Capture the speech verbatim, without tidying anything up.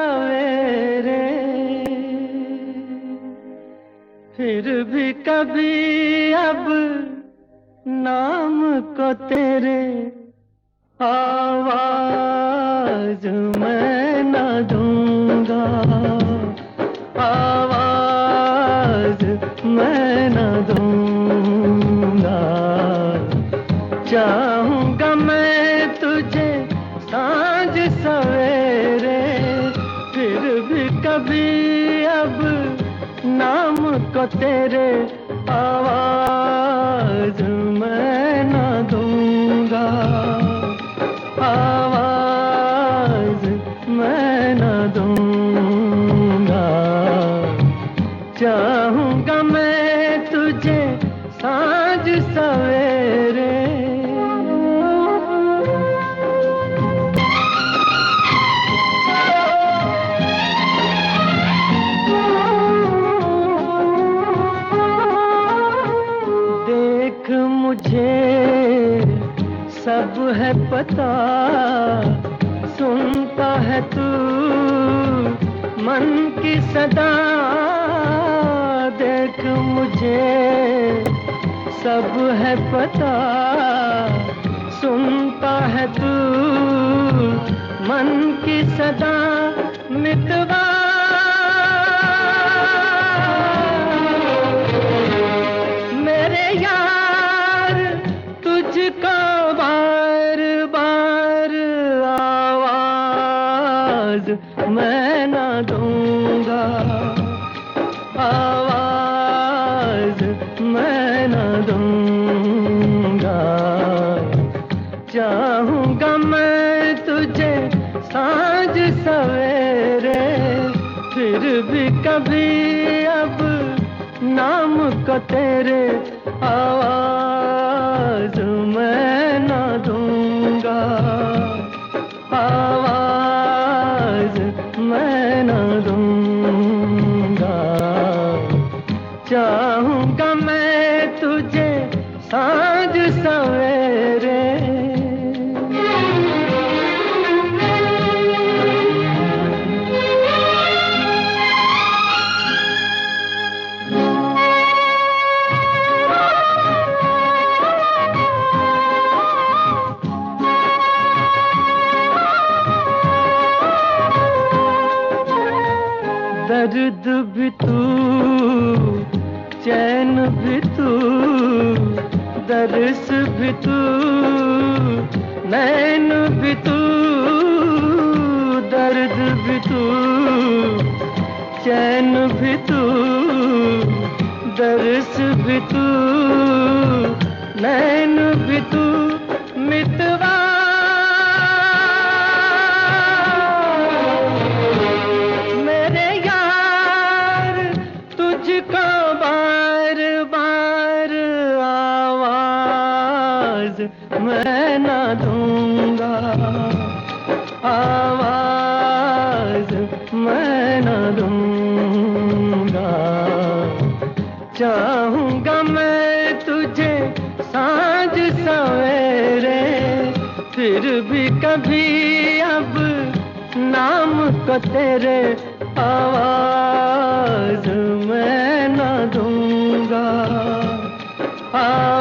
सवेरे, फिर भी कभी अब नाम को तेरे आवाज मैं न दूंगा, आवाज मैं न दूंगा। चाहूंगा मैं तुझे सांझ सवेरे, फिर भी कभी अब नाम को तेरे आवाज मैं न दूंगा, आवाज मैं न दूंगा। चाहूंगा मैं तुझे सांझ सवेरे। देख मुझे सब है पता, सुनता है तू मन की सदा। देख मुझे सब है पता, सुनता है तू मन की सदा। मितवा मेरे यार तुझको बार बार आवाज मैं न दूंगा, आवाज मैं न दूंगा। चाहूंगा मैं तुझे सांझ सवेरे, फिर भी कभी अब नाम को तेरे आवाज मैं न दूंगा, आवाज मैं न दूंगा। चाहूंगा मैं तुझे सांझ सवेरे। दर्द भी तू, चैन भी तू, दर्स भी तू, नैन भी तू। दर्द भी तू, चैन भी तू, दर्स भी तू, नैन भी तू। मितवा तुझको बार बार आवाज मैं न दूंगा, आवाज मैं न दूंगा। चाहूंगा मैं तुझे सांझ सवेरे, फिर भी कभी अब नाम को तेरे आवाज मैं न दूंगा।